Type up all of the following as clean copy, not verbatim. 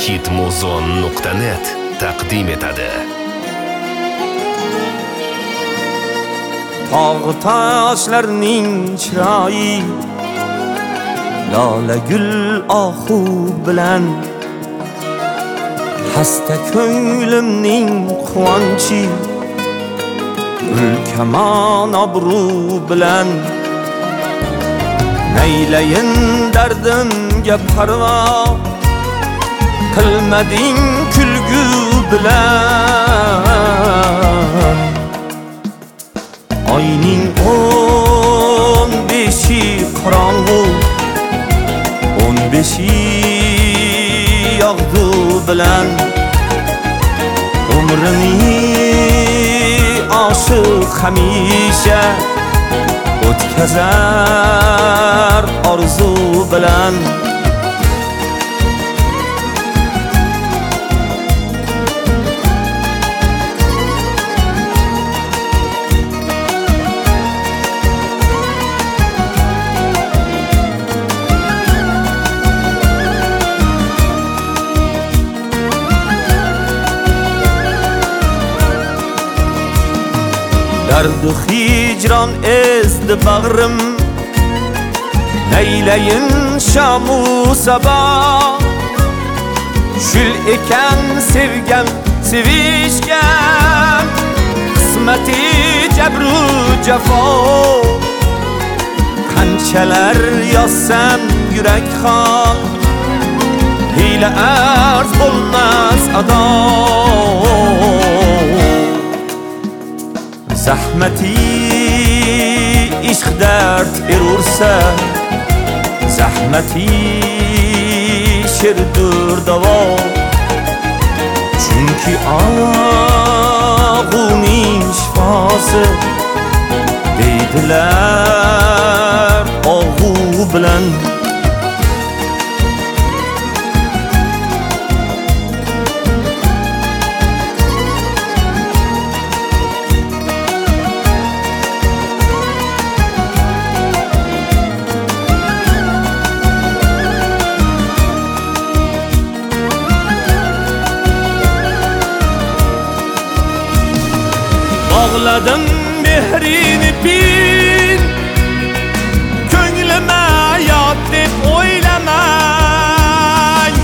hitmuzon.net taqdim etadi. Tog' toshlarning chiroyi lola gul ohu bilan, hasta ko'nglimning quvonchi gul kamon obro' bilan. Naylayin dardimga parvo qilmading kulgu bilan. Oyning 15 qorong'u 15 yog'du bilan. Umrini oshiq hamisha o'tkazar orzu bilan. Dardu hicran ezdi bag'rim, naylayin shamu sabah. Shul ekan sevgan sevishgan, qismati jabru jafo. Qanchalar yozsam yurak xon, hiyla arz bo'lmas ado. Zahmati ishq dard erursa, zahmati sherdur davo. Chunki og'uning shifosi deydilar og'u bilan. Ağladım mehrini pin, ko'nglima yot deb o'ylamang.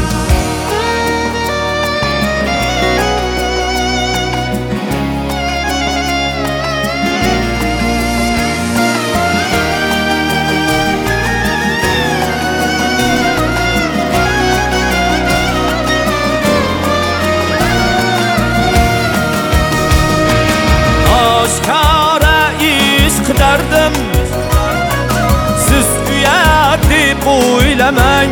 Dardım siz uyat deb o'ylamang.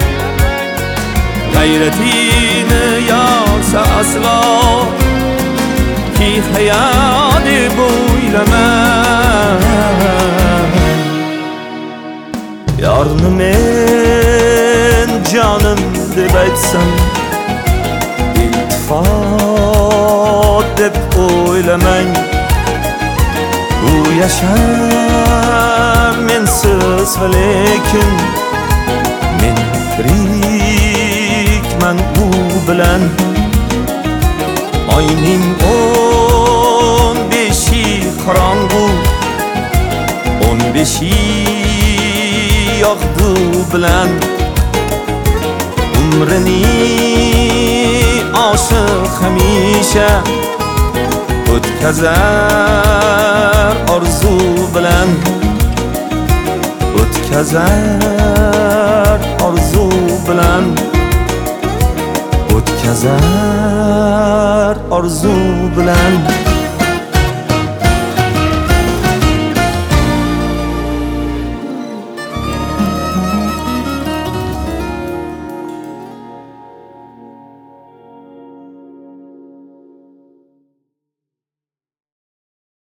G'ayratini yorsa aslo ki hayot deb o'ylamang. Yorni men jonim deb aytsam, iltifot deb o'ylamang. Bu yashar mensiz va lekin men tirikman u bilan. Oyning 15 qorong'u 15 yog'du bilan. Umrini oshiq hamisha o'tkazar orzu bilan. O'tkazar orzu bilan. O'tkazar orzu bilan.